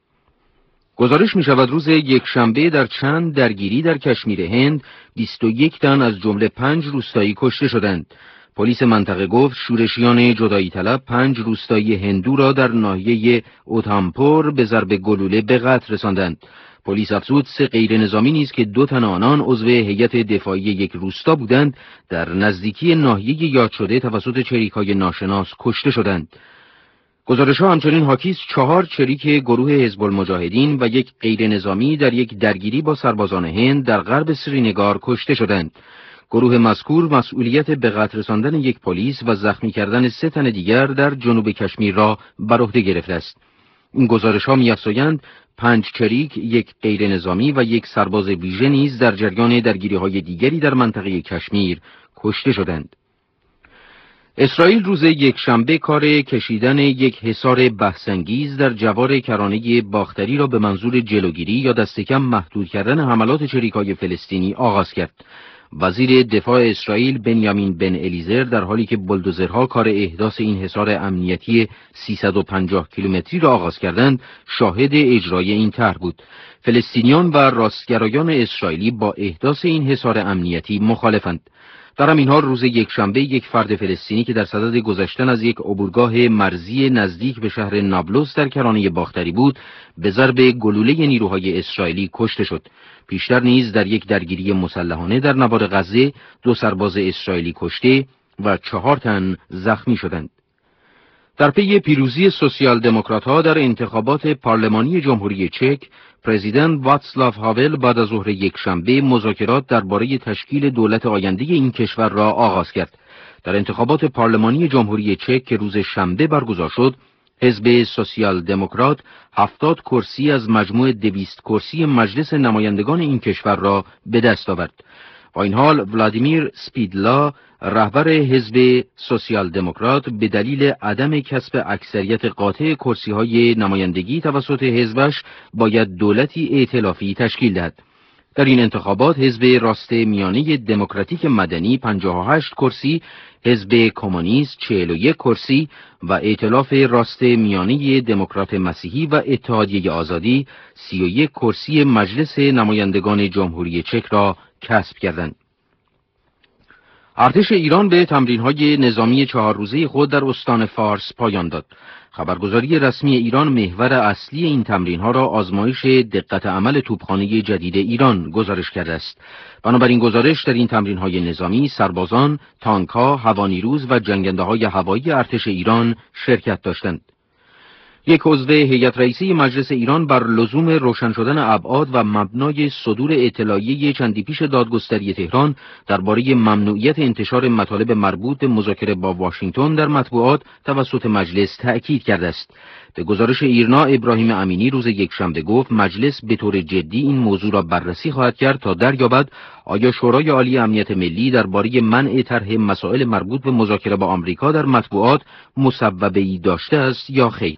گزارش می‌شود روز یکشنبه در چند درگیری در کشمیر هند بیست و یک تن از جمله پنج روستایی کشته شدند. پلیس منطقه گفت شورشیان جدایی طلب پنج روستایی هندو را در ناحیه اوتامپور به ضرب گلوله به قتل رساندند. پلیس افزود سه غیر نظامی نیز که دو تن آنان عضو هیئت دفاعی یک روستا بودند در نزدیکی ناحیه یاد شده توسط چریک‌های ناشناس کشته شدند. گزارش‌ها همچنین حاکی است چهار چریک گروه حزب المجاهدین و یک غیر نظامی در یک درگیری با سربازان هند در غرب سرینگار کشته شدند. گروه مذکور مسئولیت به قتل رساندن یک پلیس و زخمی کردن سه تن دیگر در جنوب کشمیر را بر عهده گرفته است. این گزارش‌ها می‌افزایند پنج چریک، یک غیر نظامی و یک سرباز ویژه نیز در جریان درگیری‌های دیگری در منطقه کشمیر کشته شدند. اسرائیل روز یکشنبه کار کشیدن یک حصار بحث‌انگیز در جوار کرانه باختری را به منظور جلوگیری یا دست کم محدود کردن حملات چریک‌های فلسطینی آغاز کرد. وزیر دفاع اسرائیل بنیامین بن الیزر در حالی که بولدوزرها کار احداث این حصار امنیتی سیصد و پنجاه کیلومتری را آغاز کردند، شاهد اجرای این طرح بود. فلسطینیان و راستگرایان اسرائیلی با احداث این حصار امنیتی مخالفند. در همین حال روز یکشنبه یک فرد فلسطینی که در صدد گذشتن از یک عبورگاه مرزی نزدیک به شهر نابلس در کرانه باختری بود، به ضرب گلوله نیروهای اسرائیلی کشته شد. پیشتر نیز در یک درگیری مسلحانه در نوار غزه دو سرباز اسرائیلی کشته و چهار تن زخمی شدند. در پی پیروزی سوسیال دموکرات‌ها در انتخابات پارلمانی جمهوری چک، پرزیدنت واتسلاو هاول بعد از ظهر یکشنبه مذاکرات درباره تشکیل دولت آینده این کشور را آغاز کرد. در انتخابات پارلمانی جمهوری چک که روز شنبه برگزار شد، حزب سوسیال دموکرات هفتاد کرسی از مجموع دویست کرسی مجلس نمایندگان این کشور را به دست آورد. با این حال ولادیمیر سپیدلا رهبر حزب سوسیال دموکرات به دلیل عدم کسب اکثریت قاطع کرسی‌های نمایندگی توسط حزبش باید دولتی ائتلافی تشکیل دهد. در این انتخابات حزب راست میانه دموکراتیک مدنی پنجاه و هشت کرسی، حزب کمونیست چهل و یک کرسی و ائتلاف راست میانه دموکرات مسیحی و اتحادیه آزادی سی و یک کرسی مجلس نمایندگان جمهوری چک را کسب کردند. ارتش ایران به تمرین‌های نظامی چهار روزه خود در استان فارس پایان داد. خبرگزاری رسمی ایران محور اصلی این تمرین‌ها را آزمایش دقت عمل توپخانه جدید ایران گزارش کرده است. بنابراین گزارش در این تمرین‌های نظامی سربازان، تانک‌ها، هوانیروز و جنگنده‌های هوایی ارتش ایران شرکت داشتند. یک عضو هیئت رئیسه مجلس ایران بر لزوم روشن شدن ابعاد و مبنای صدور اطلاعیه چندی پیش دادگستری تهران درباره ممنوعیت انتشار مطالب مربوط به مذاکره با واشنگتن در مطبوعات توسط مجلس تأکید کرده است. به گزارش ایرنا، ابراهیم امینی روز یکشنبه گفت مجلس به طور جدی این موضوع را بررسی خواهد کرد تا دریابد آیا شورای عالی امنیت ملی درباره منع طرح مسائل مربوط به مذاکره با آمریکا در مطبوعات مسببه‌ای داشته است یا خیر.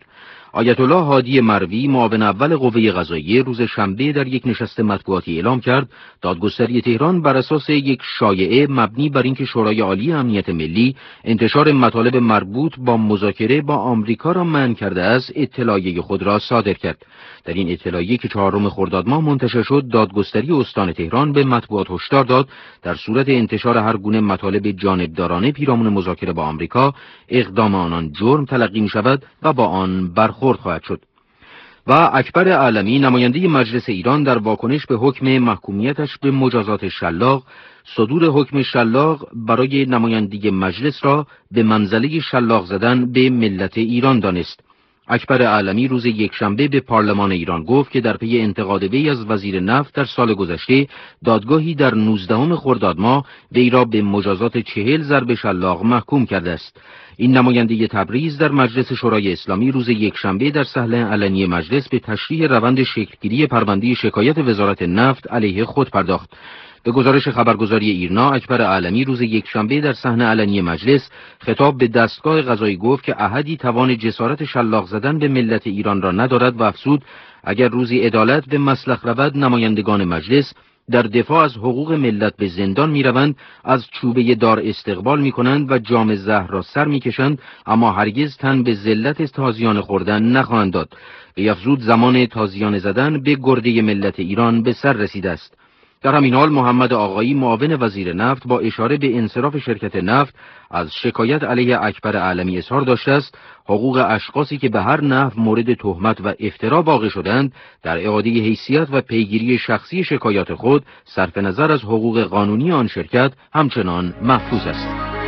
آیت الله هادی مروی معاون اول قوه قضاییه روز شنبه در یک نشست مطبوعاتی اعلام کرد دادگستری تهران بر اساس یک شایعه مبنی بر اینکه شورای عالی امنیت ملی انتشار مطالب مربوط با مذاکره با آمریکا را منع کرده است اطلاعیه خود را صادر کرد. در این اطلاعیه که چهارم خرداد ماه منتشر شد، دادگستری استان تهران به مطبوعات هشدار داد در صورت انتشار هر گونه مطالب جانبدارانه پیرامون مذاکره با آمریکا، اقدام آنان جرم تلقی می شود و با آن برخورد خواهد شد. و اکبر اعلمی نماینده مجلس ایران در واکنش به حکم محکومیتش به مجازات شلاق، صدور حکم شلاق برای نمایندگی مجلس را به منزله شلاق زدن به ملت ایران دانست. اکبر اعلمی روز یکشنبه به پارلمان ایران گفت که در پی انتقاد وی از وزیر نفت در سال گذشته، دادگاهی در نوزدهم خرداد ماه وی را به مجازات چهل ضرب شلاق محکوم کرده است. این نماینده تبریز در مجلس شورای اسلامی روز یکشنبه در صحنه علنی مجلس به تشریح روند شکلگیری پرونده شکایت وزارت نفت علیه خود پرداخت. به گزارش خبرگزاری ایرنا، اکبر اعلمی روز یکشنبه در صحنه علنی مجلس خطاب به دستگاه قضایی گفت که احدی توان جسارت شلاق زدن به ملت ایران را ندارد و افزود اگر روزی عدالت به مسلخ رود، نمایندگان مجلس در دفاع از حقوق ملت به زندان میروند، از چوبه دار استقبال میکنند و جام زهر را سر میکشند، اما هرگز تن به ذلت تازیانه خوردن نخواهند داد. به افزود زمان تازیانه زدن به گرده ملت ایران به سر رسیده است. در همین حال محمد آقایی معاون وزیر نفت با اشاره به انصراف شرکت نفت از شکایت علیه اکبر اعلمی اظهار داشته است حقوق اشخاصی که به هر نحو مورد تهمت و افترا واقع شدند در اعاده حیثیت و پیگیری شخصی شکایات خود صرف نظر از حقوق قانونی آن شرکت همچنان محفوظ است.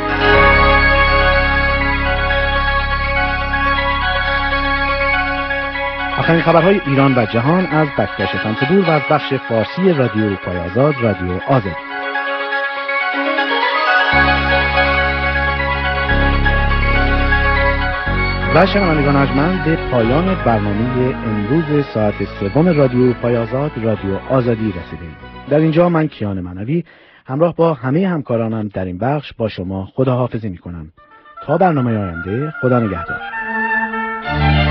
آخرین خبرهای ایران و جهان از بک‌داش شمس‌دور و از بخش فارسی رادیو پای آزاد، رادیو آزادی. و شنوندگان ارجمند، به پایان برنامه امروز ساعت سوم رادیو پای آزاد، رادیو آزادی رسیدیم. در اینجا من کیان منوی همراه با همه همکارانم در این بخش با شما خداحافظی می‌کنم. تا برنامه آینده، خدا نگهدار.